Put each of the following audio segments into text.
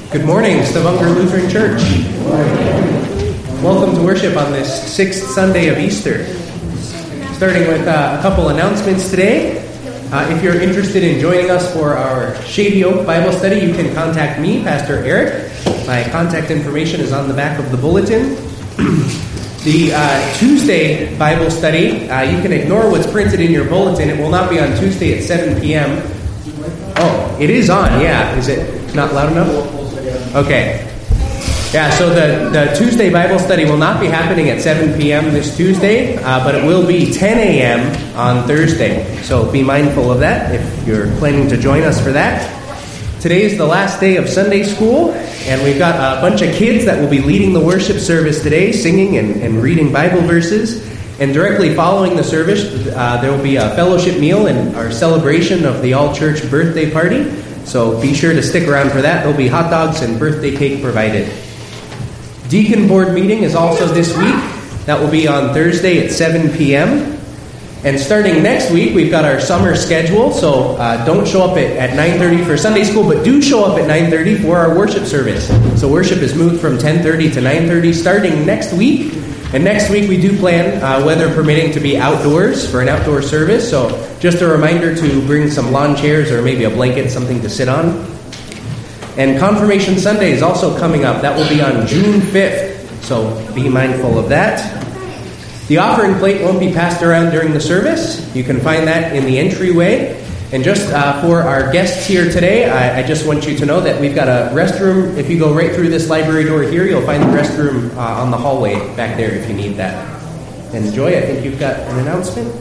Good morning, Stavanger Lutheran Church. Welcome to worship on this 6th Sunday of Easter. Starting with a couple announcements today. If you're interested in joining us for our Shady Oak Bible study, you can contact me, Pastor Eric. My contact information is on the back of the bulletin. The Tuesday Bible study, you can ignore what's printed in your bulletin. It will not be on Tuesday at 7 p.m. Oh, it is on, yeah. Is it not loud enough? Okay. Yeah, so the Tuesday Bible study will not be happening at 7 p.m. this Tuesday, but it will be 10 a.m. on Thursday. So be mindful of that if you're planning to join us for that. Today is the last day of Sunday school, and we've got a bunch of kids that will be leading the worship service today, singing and reading Bible verses. And directly following the service, there will be a fellowship meal and our celebration of the all-church birthday party. So be sure to stick around for that. There'll be hot dogs and birthday cake provided. Deacon board meeting is also this week. That will be on Thursday at 7 p.m. And starting next week, we've got our summer schedule. So don't show up at 9:30 for Sunday school, but do show up at 9:30 for our worship service. So worship is moved from 10:30 to 9:30 starting next week. And next week we do plan, weather permitting, to be outdoors for an outdoor service. So just a reminder to bring some lawn chairs or maybe a blanket, something to sit on. And Confirmation Sunday is also coming up. That will be on June 5th. So be mindful of that. The offering plate won't be passed around during the service. You can find that in the entryway. And just for our guests here today, I just want you to know that we've got a restroom. If you go right through this library door here, you'll find the restroom on the hallway back there if you need that. And Joy, I think you've got an announcement.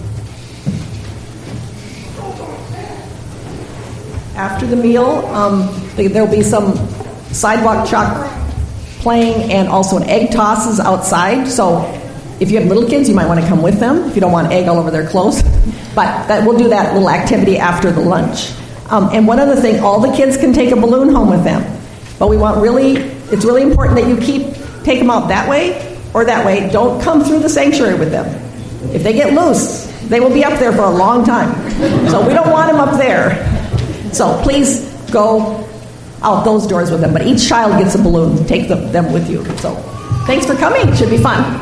After the meal, there'll be some sidewalk chalk playing and also an egg tosses outside. So if you have little kids, you might want to come with them if you don't want egg all over their clothes. But we'll do that little activity after the lunch. And one other thing, all the kids can take a balloon home with them. But it's really important that you take them out that way or that way. Don't come through the sanctuary with them. If they get loose, they will be up there for a long time. So we don't want them up there. So please go out those doors with them. But each child gets a balloon. Take them with you. So thanks for coming. It should be fun.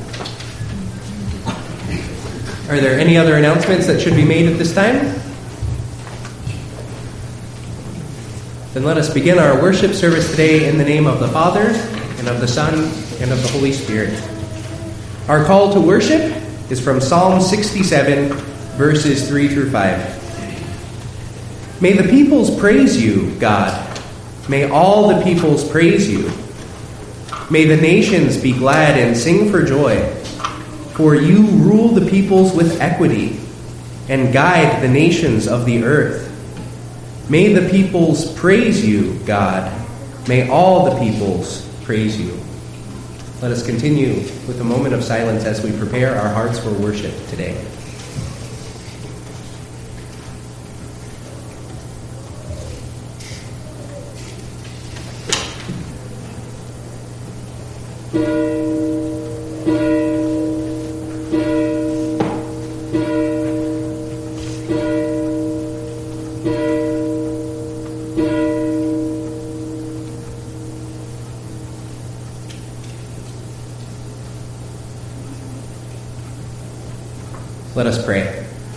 Are there any other announcements that should be made at this time? Then let us begin our worship service today in the name of the Father, and of the Son, and of the Holy Spirit. Our call to worship is from Psalm 67, verses 3 through 5. May the peoples praise you, God. May all the peoples praise you. May the nations be glad and sing for joy. For you rule the peoples with equity and guide the nations of the earth. May the peoples praise you, God. May all the peoples praise you. Let us continue with a moment of silence as we prepare our hearts for worship today. Let us pray.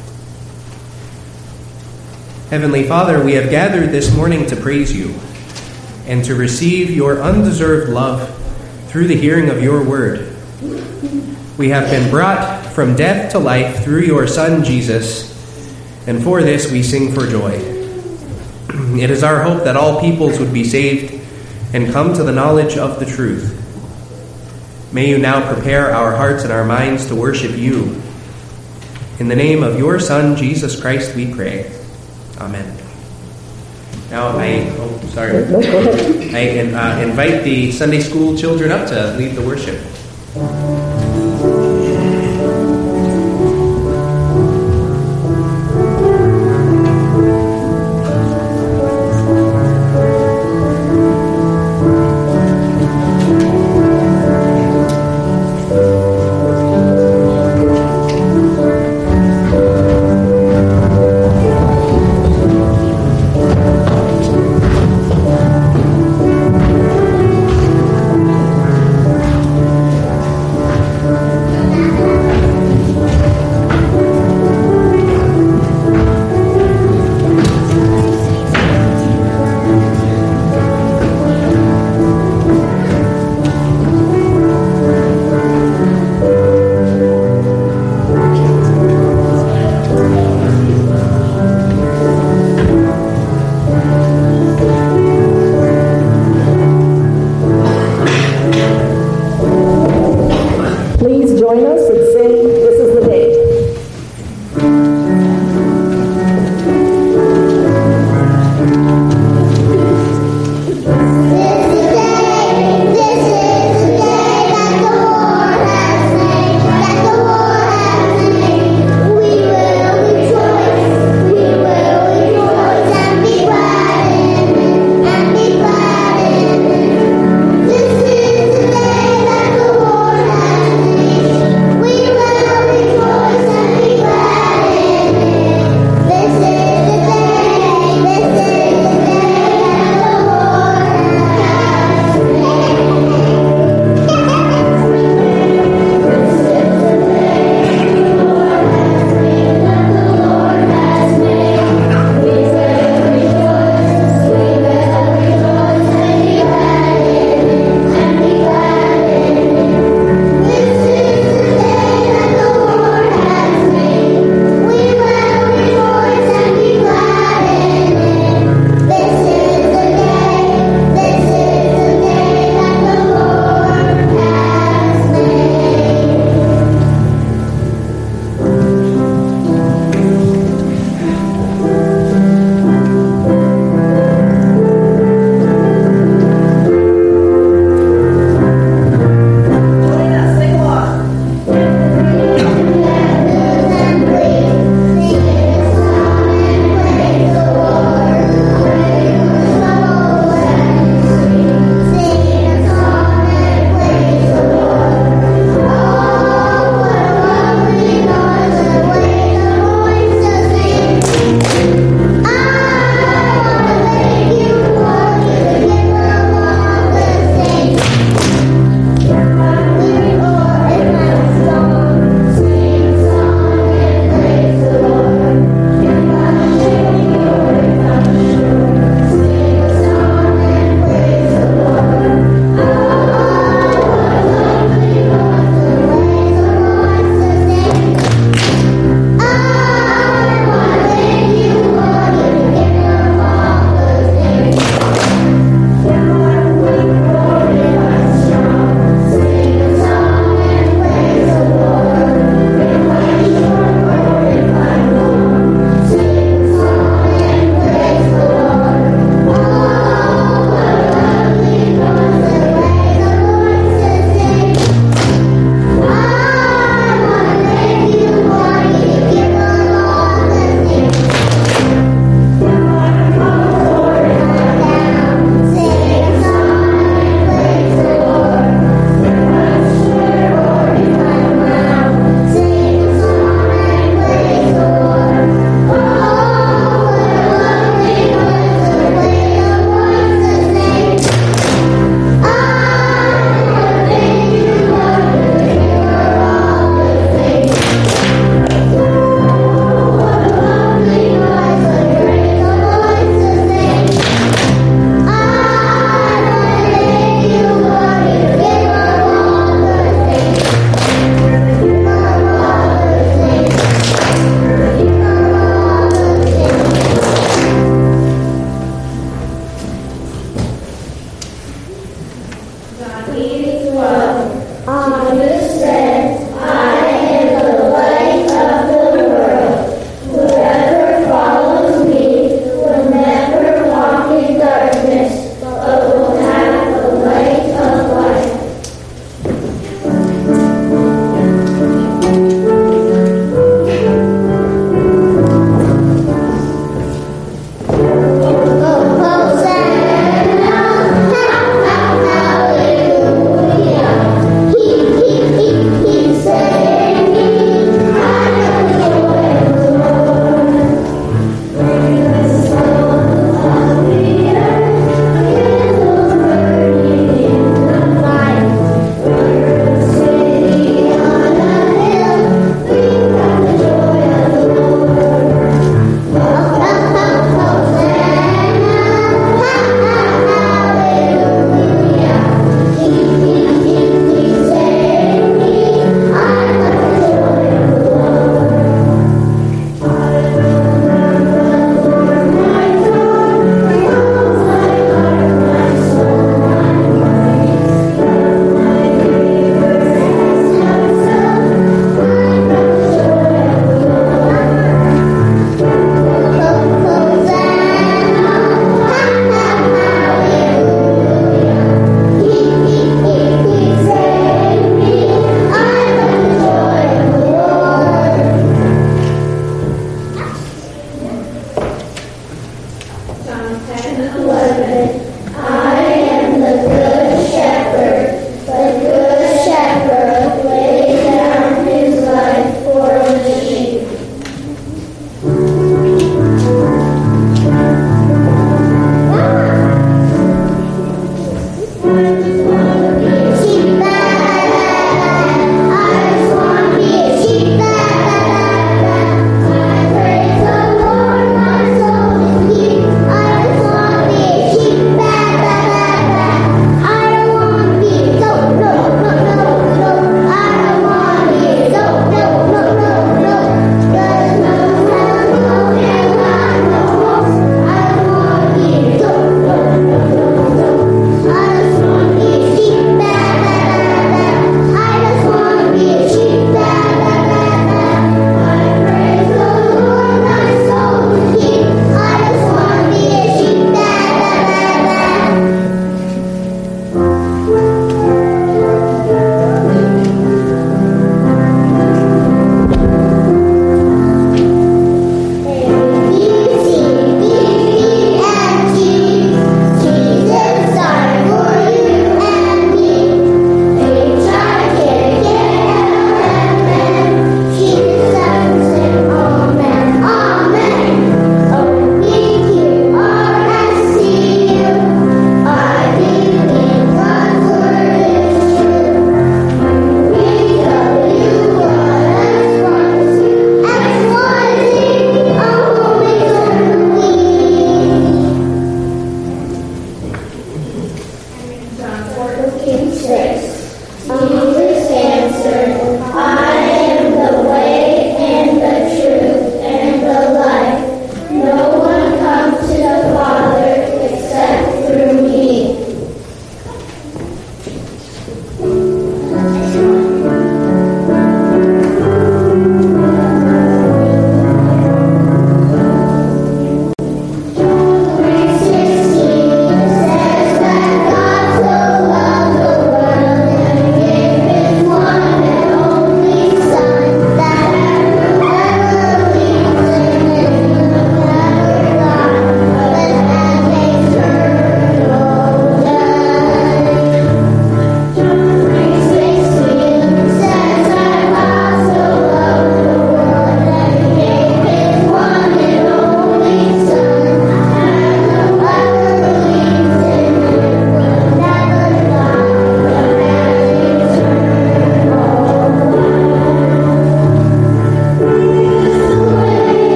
Heavenly Father, we have gathered this morning to praise you and to receive your undeserved love through the hearing of your word. We have been brought from death to life through your Son, Jesus, and for this we sing for joy. It is our hope that all peoples would be saved and come to the knowledge of the truth. May you now prepare our hearts and our minds to worship you. In the name of your Son, Jesus Christ, we pray. Amen. Now, I invite the Sunday school children up to lead the worship.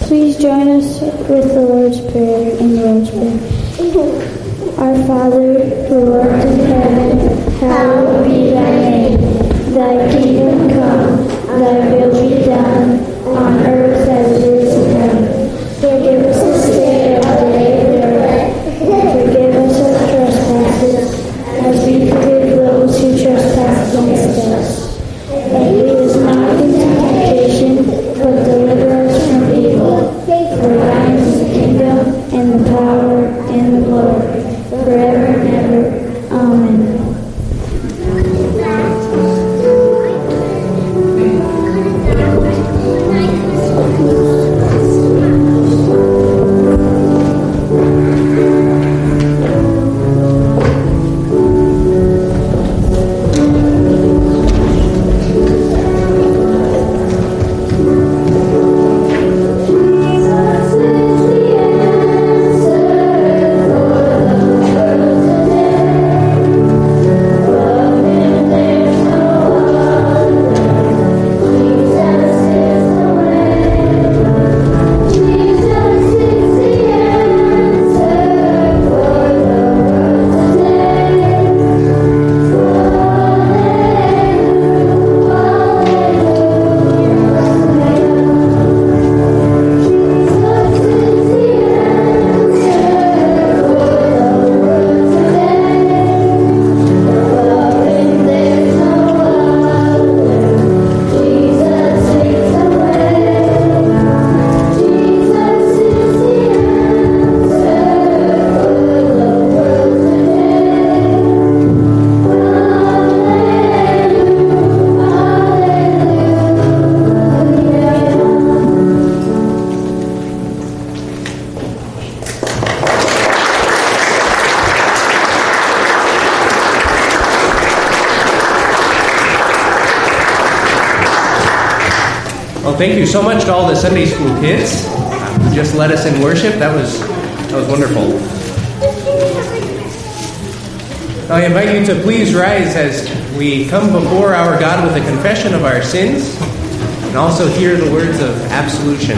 Please join us with the Lord's Prayer in the Lord's Prayer. Our Father, who art in heaven, hallowed be thy name. Thy kingdom come, thy will be done, on earth as it is in heaven. Give us this day our daily bread, and forgive us our trespasses, as we forgive those who trespass against us. And lead us not into temptation, but deliver us from evil. For thine is the kingdom, and the power, and the glory, forever and ever. Amen. Thank you so much to all the Sunday school kids who just led us in worship. That was wonderful. I invite you to please rise as we come before our God with a confession of our sins and also hear the words of absolution.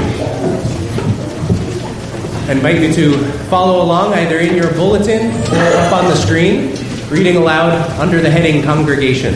I invite you to follow along either in your bulletin or up on the screen, reading aloud under the heading Congregation.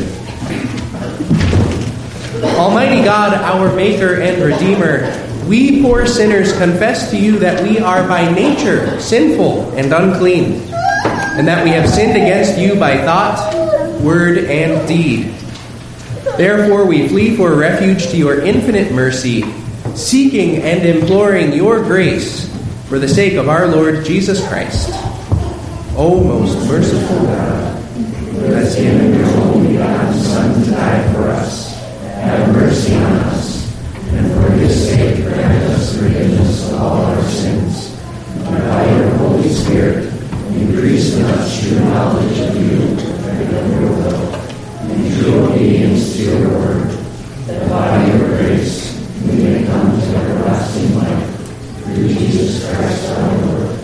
Almighty God, our Maker and Redeemer, we poor sinners confess to you that we are by nature sinful and unclean, and that we have sinned against you by thought, word, and deed. Therefore, we flee for refuge to your infinite mercy, seeking and imploring your grace for the sake of our Lord Jesus Christ. O most merciful God, who has given your only begotten Son to die for us, have mercy on us, and for his sake grant us forgiveness of all our sins. And by your Holy Spirit, increase in us true knowledge of you and of your will, and true obedience to your word, that by your grace we may come to everlasting life. Through Jesus Christ our Lord.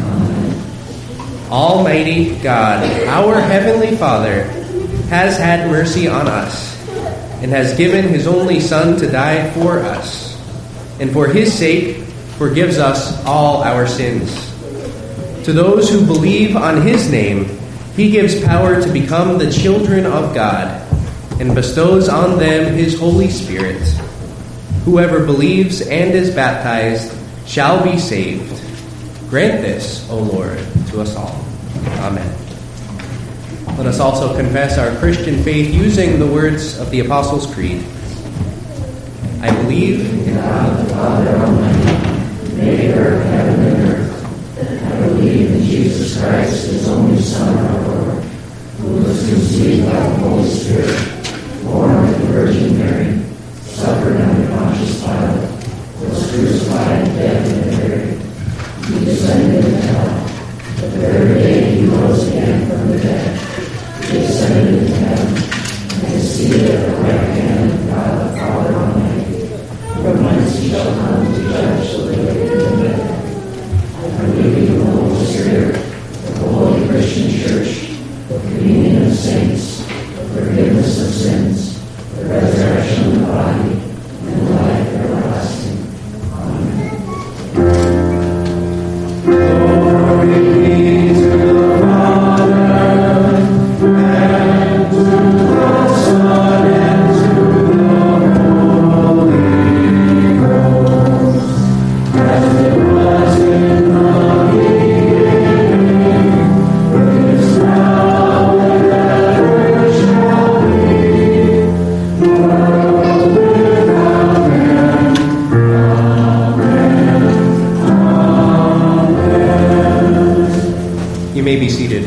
Amen. Almighty God, our Heavenly Father, has had mercy on us, and has given his only Son to die for us, and for his sake forgives us all our sins. To those who believe on his name, he gives power to become the children of God, and bestows on them his Holy Spirit. Whoever believes and is baptized shall be saved. Grant this, O Lord, to us all. Amen. Let us also confess our Christian faith using the words of the Apostles' Creed. I believe in God the Father Almighty, maker of heaven and earth. I believe in Jesus Christ, his only Son, our Lord, who was conceived by the Holy Spirit, born of the Virgin Mary, suffered under Pontius Pilate, was crucified, dead, and buried. He descended into hell. The third day he rose again from the dead. He ascended into heaven, and is seated at the right hand of God the Father Almighty, from whence he shall come to judge the living and the dead. I believe in the Holy Spirit, the holy Christian Church, the communion of saints, the forgiveness of sins, the resurrection of the body, and life everlasting. Amen. may be seated.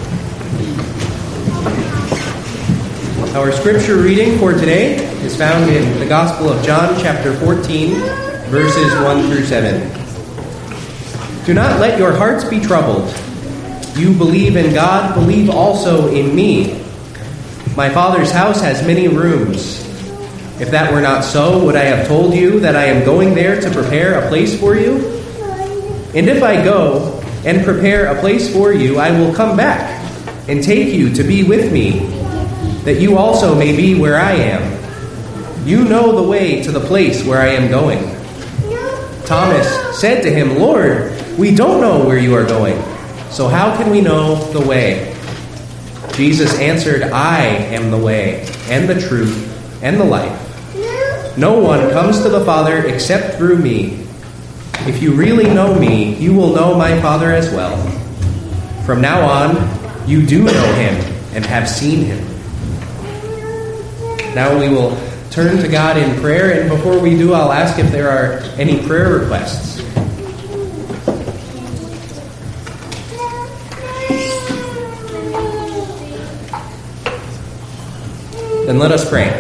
Our scripture reading for today is found in the Gospel of John, chapter 14, verses 1 through 7. Do not let your hearts be troubled. You believe in God, believe also in me. My Father's house has many rooms. If that were not so, would I have told you that I am going there to prepare a place for you? And if I go and prepare a place for you, I will come back and take you to be with me, that you also may be where I am. You know the way to the place where I am going. Thomas said to him, Lord, we don't know where you are going, so how can we know the way? Jesus answered, I am the way and the truth and the life. No one comes to the Father except through me. If you really know me, you will know my Father as well. From now on, you do know him and have seen him. Now we will turn to God in prayer, and before we do, I'll ask if there are any prayer requests. Then let us pray.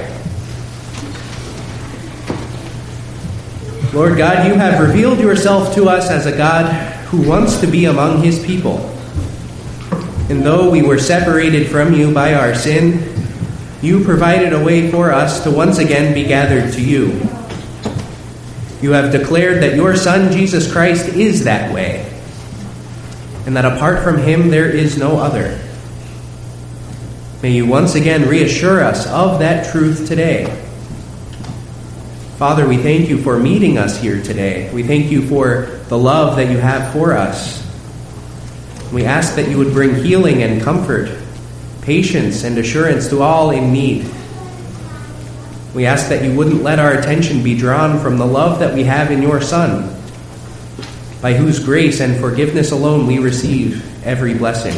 Lord God, you have revealed yourself to us as a God who wants to be among his people. And though we were separated from you by our sin, you provided a way for us to once again be gathered to you. You have declared that your Son, Jesus Christ, is that way, and that apart from him there is no other. May you once again reassure us of that truth today. Father, we thank you for meeting us here today. We thank you for the love that you have for us. We ask that you would bring healing and comfort, patience and assurance to all in need. We ask that you wouldn't let our attention be drawn from the love that we have in your Son, by whose grace and forgiveness alone we receive every blessing.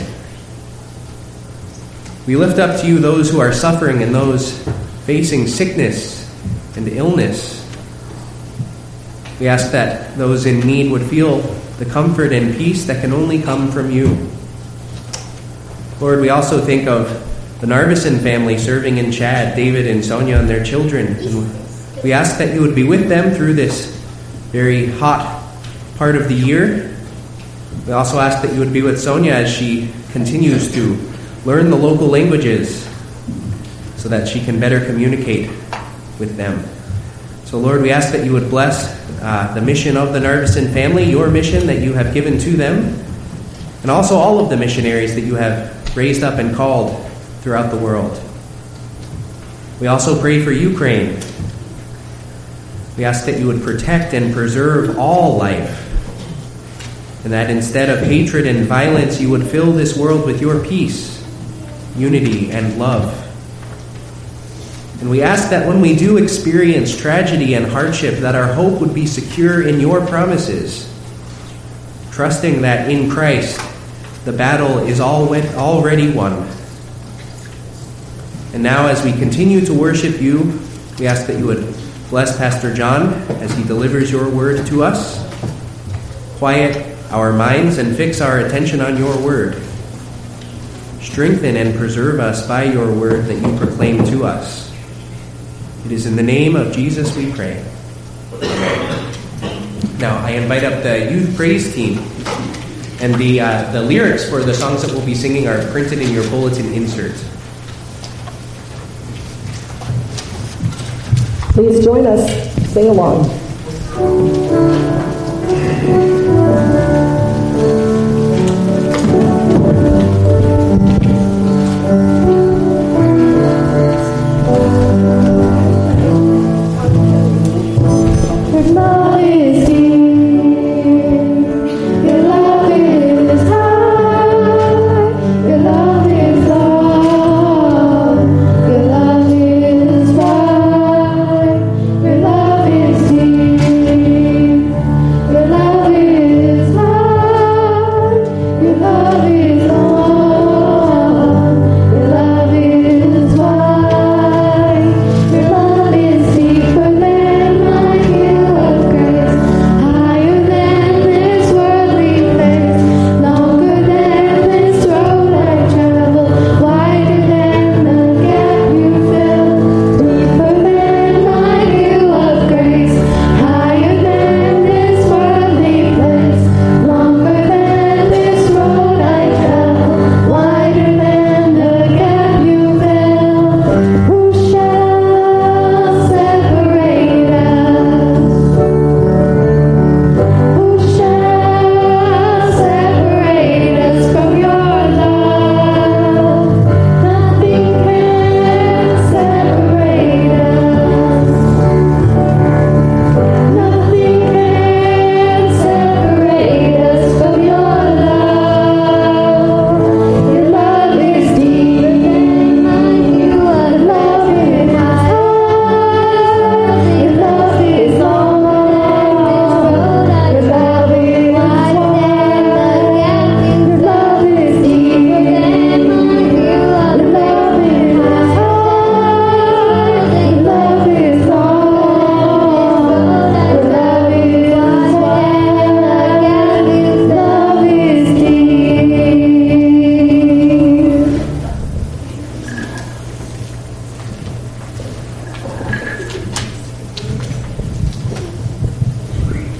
We lift up to you those who are suffering and those facing sickness and illness. We ask that those in need would feel the comfort and peace that can only come from you. Lord, we also think of the Narveson family serving in Chad, David and Sonia and their children. And we ask that you would be with them through this very hot part of the year. We also ask that you would be with Sonia as she continues to learn the local languages so that she can better communicate with them. So Lord, we ask that you would bless the mission of the Narveson family, your mission that you have given to them, and also all of the missionaries that you have raised up and called throughout the world. We also pray for Ukraine. We ask that you would protect and preserve all life, and that instead of hatred and violence, you would fill this world with your peace, unity, and love. And we ask that when we do experience tragedy and hardship, that our hope would be secure in your promises, trusting that in Christ the battle is already won. And now as we continue to worship you, we ask that you would bless Pastor John as he delivers your word to us. Quiet our minds and fix our attention on your word. Strengthen and preserve us by your word that you proclaim to us. It is in the name of Jesus we pray. Now, I invite up the youth praise team, and the lyrics for the songs that we'll be singing are printed in your bulletin insert. Please join us. Sing along. Your love is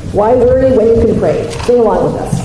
Why worry when you can pray? Sing along with us.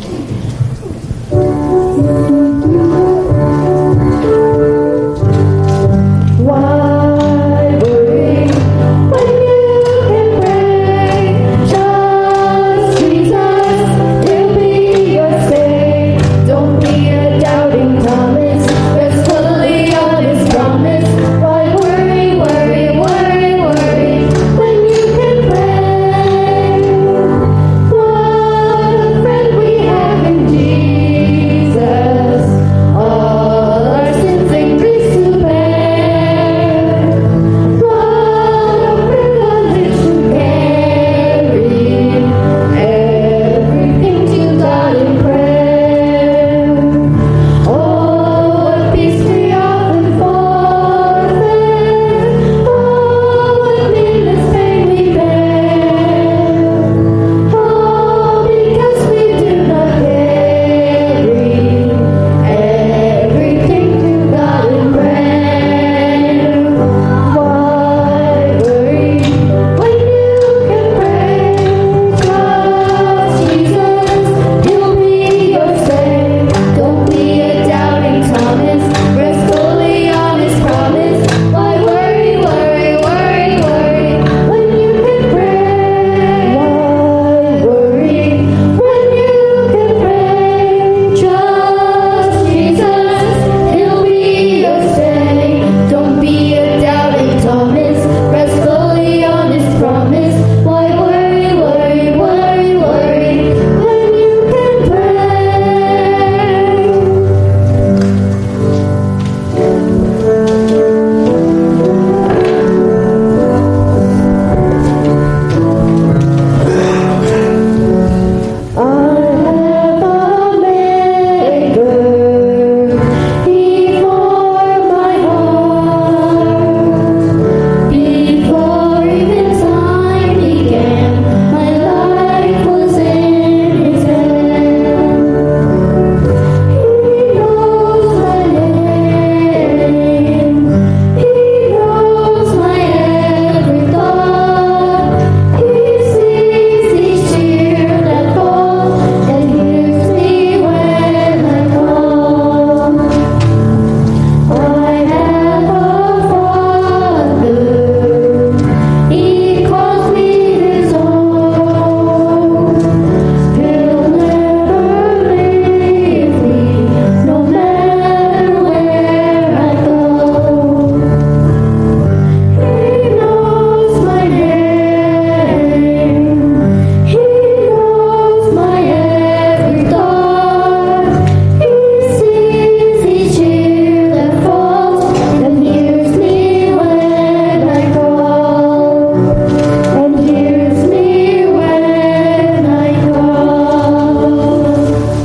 Why worry when you can pray? Trust Jesus, He'll be your stay. Don't be a doubting Thomas. Rest fully on His promise. Why worry, worry, worry, worry when you can pray? What a friend we have in Jesus. All our sins and griefs to bear. What a privilege to carry everything to God in prayer. Oh, what peace we often forfeit. Oh, what needless pain we bear. Oh, because we do not carry everything to God in prayer. Why worry when you can pray? Trust Jesus, He'll be your stay. Don't be a doubting Thomas. Rest fully on His promise. Why worry, worry, worry, worry when you can pray? Why worry when you can pray? Trust Jesus, He'll be your stay. Don't be a doubting Thomas. Rest fully on His promise. Why worry, worry, worry, worry when you can pray? I have a Maker before my heart. Before even time began, my life was in His hand. He knows my name. He knows my every thought. He sees each tear that falls and hears me when I call. I have a Father. He calls me His own. He'll never leave me, no matter where I go. He knows my name. He knows my every thought. He sees each tear that falls and hears me when I call. And hears me when I call.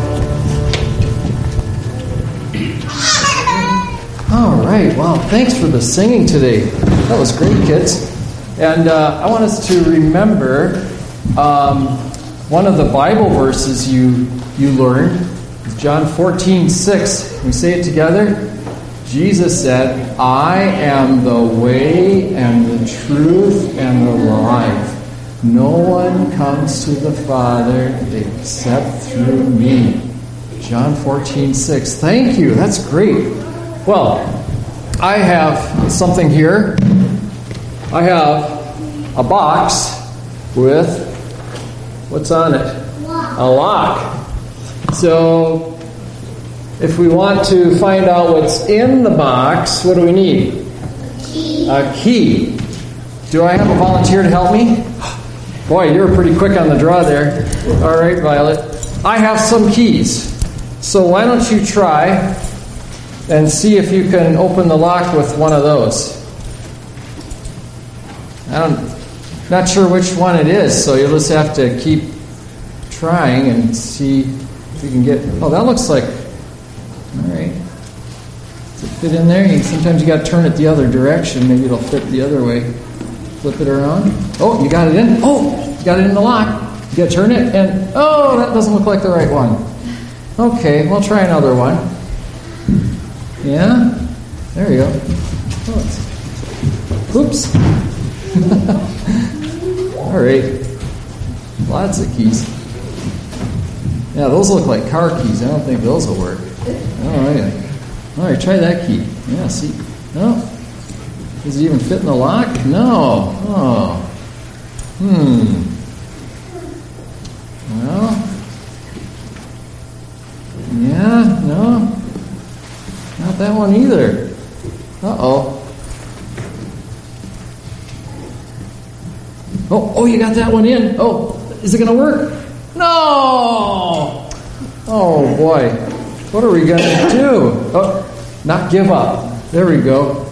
All right. Wow. Thanks for the singing today. That was great, kids. And I want us to remember one of the Bible verses you learned, John 14:6. We say it together. Jesus said, "I am the way and the truth and the life. No one comes to the Father except through me." John 14:6. Thank you. That's great. Well, I have something here. I have a box with, what's on it? A lock. So, if we want to find out what's in the box, what do we need? A key. Do I have a volunteer to help me? Boy, you were pretty quick on the draw there. All right, Violet. I have some keys. So why don't you try and see if you can open the lock with one of those. I'm not sure which one it is, so you'll just have to keep trying and see if you can get... Oh, that looks like... All right. Does it fit in there? Sometimes you got to turn it the other direction. Maybe it'll fit the other way. Flip it around. Oh, you got it in? Oh, you got it in the lock. You got to turn it and... Oh, that doesn't look like the right one. Okay, we'll try another one. Yeah? There you go. Oh, oops. All right. Lots of keys. Yeah, those look like car keys. I don't think those will work. All right, try that key. Yeah, see? No? Does it even fit in the lock? No. Oh. Well. Yeah, no. Not that one either. Uh-oh. Oh, you got that one in. Oh, is it going to work? No! Oh, boy. What are we going to do? Oh, not give up. There we go.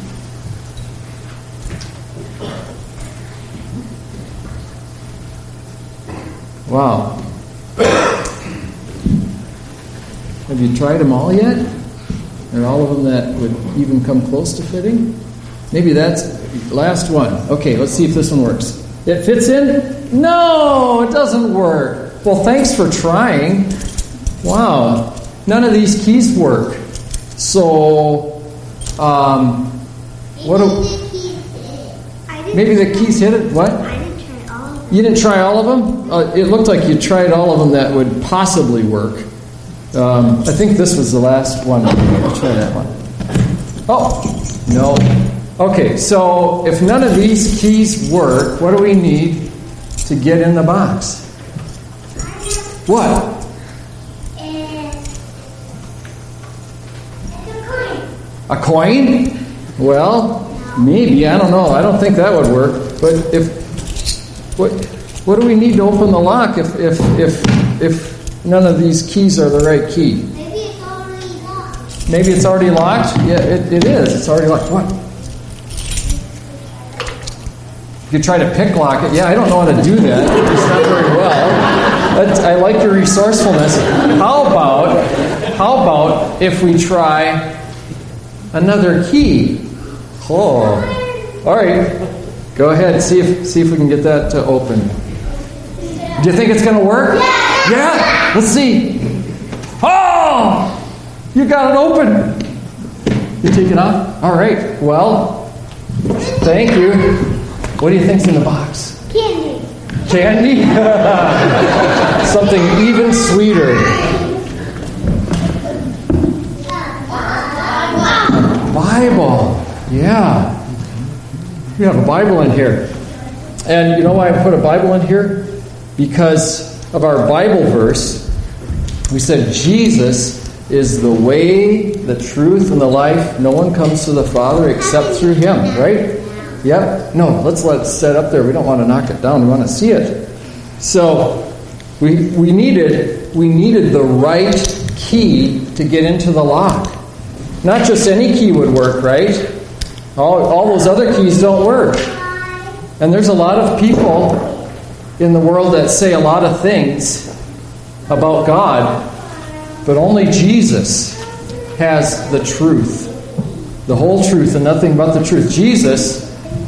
Wow. Have you tried them all yet? Are all of them that would even come close to fitting? Maybe that's last one. Okay, let's see if this one works. It fits in? No, it doesn't work. Well, thanks for trying. Wow. None of these keys work. So, maybe the keys hit it? What? I didn't try all of them. You didn't try all of them? It looked like you tried all of them that would possibly work. I think this was the last one. I'll try that one. Oh, no. Okay, so if none of these keys work, what do we need to get in the box? What? A coin? Well, maybe. I don't know. I don't think that would work. But what do we need to open the lock if none of these keys are the right key? Maybe it's already locked. Maybe it's already locked? Yeah, it is. It's already locked. What? You could try to pick lock it. Yeah, I don't know how to do that. It's not very well. I like your resourcefulness. How about if we try another key? Oh, all right. Go ahead. See if we can get that to open. Do you think it's going to work? Yeah. Let's see. Oh, you got it open. You take it off. All right. Well, thank you. What do you think's in the box? Candy. Candy? Something even sweeter. Bible. Yeah. We have a Bible in here. And you know why I put a Bible in here? Because of our Bible verse. We said Jesus is the way, the truth, and the life. No one comes to the Father except through Him, right? Yep. No, let's let it set up there. We don't want to knock it down. We want to see it. So we needed the right key to get into the lock. Not just any key would work, right? All those other keys don't work. And there's a lot of people in the world that say a lot of things about God, but only Jesus has the truth. The whole truth and nothing but the truth. Jesus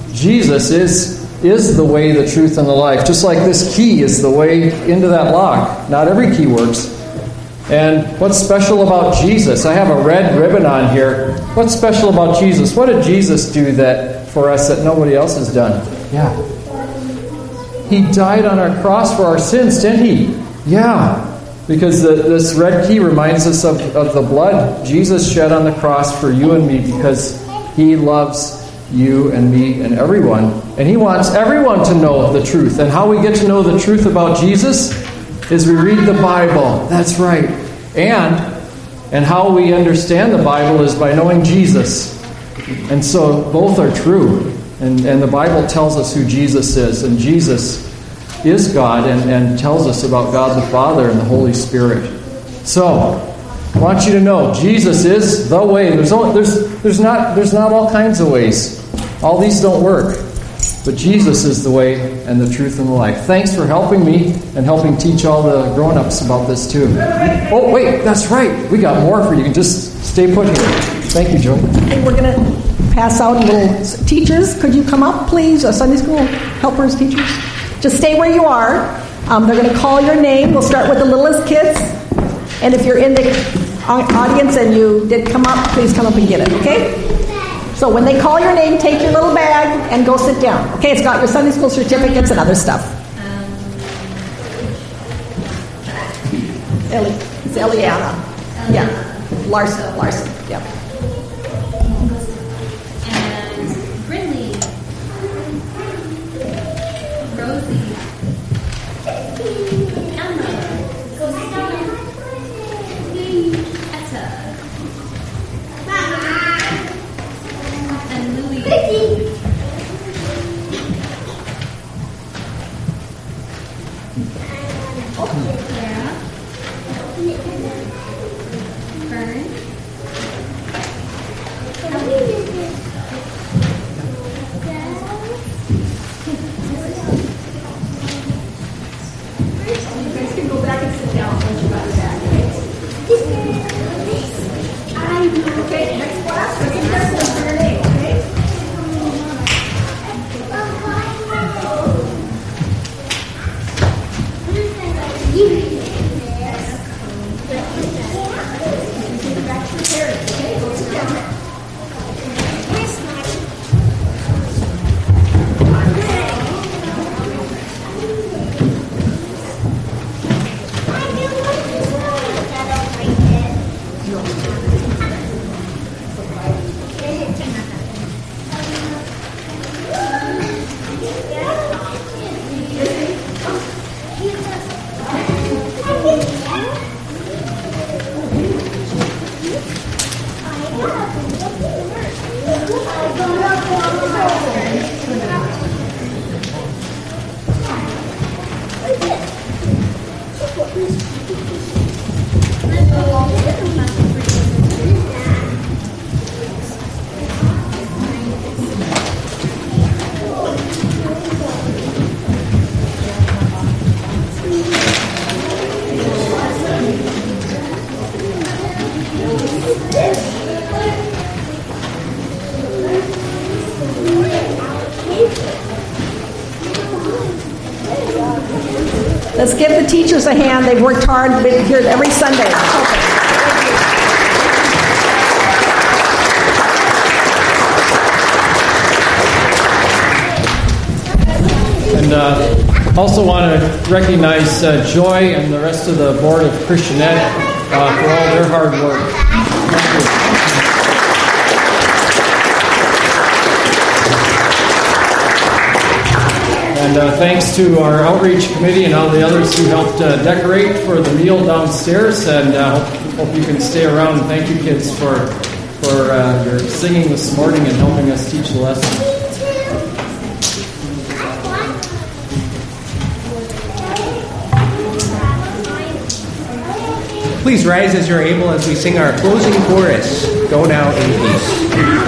is the way, the truth, and the life. Just like this key is the way into that lock. Not every key works. And what's special about Jesus? I have a red ribbon on here. What's special about Jesus? What did Jesus do that for us that nobody else has done? Yeah. He died on our cross for our sins, didn't He? Yeah. Because this red key reminds us of the blood Jesus shed on the cross for you and me, because He loves you and me and everyone. And He wants everyone to know the truth. And how we get to know the truth about Jesus is we read the Bible. That's right. And how we understand the Bible is by knowing Jesus. And so both are true. And the Bible tells us who Jesus is. And Jesus is God and tells us about God the Father and the Holy Spirit. So I want you to know Jesus is the way. There's not all kinds of ways. All these don't work. But Jesus is the way and the truth and the life. Thanks for helping me and helping teach all the grown-ups about this too. Oh, wait, that's right. We got more for you. You can just stay put here. Thank you, Joe. Okay, we're going to pass out little teachers. Could you come up, please? Sunday school helpers, teachers. Just stay where you are. They're going to call your name. We'll start with the littlest kids. And if you're in the audience and you did come up, please come up and get it, okay? So when they call your name, take your little bag and go sit down. Okay, it's got your Sunday school certificates and other stuff. It's Eliana. Yeah. Larson. Yep. And Brinley. Rosie. Emma. Etta. And Louie. Clara. Fern. You guys can go back and sit down once you got it back. Okay, next class, we're going to test for your name, okay? Back to the parents, okay? Go sit down. Let's give the teachers a hand. They've worked hard. They've been here every Sunday. And also want to recognize Joy and the rest of the board of Christian Ed for all their hard work. Thank you. And thanks to our outreach committee and all the others who helped decorate for the meal downstairs. And hope you can stay around. And thank you, kids, for your singing this morning and helping us teach the lesson. Please rise as you're able as we sing our closing chorus. Go now in peace.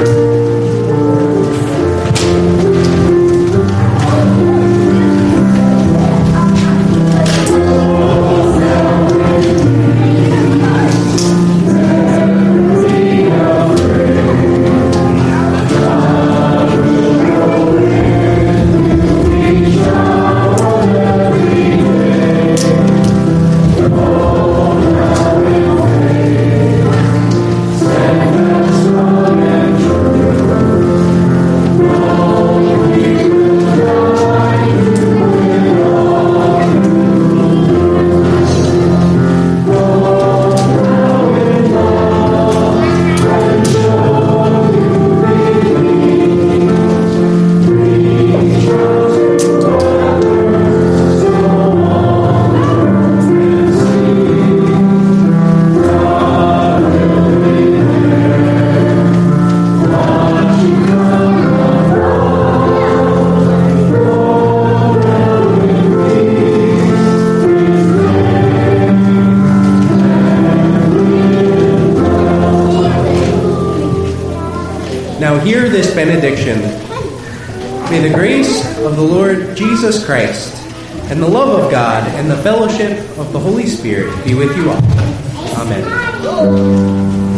Now hear this benediction. May the grace of the Lord Jesus Christ and the love of God and the fellowship of the Holy Spirit be with you all. Amen.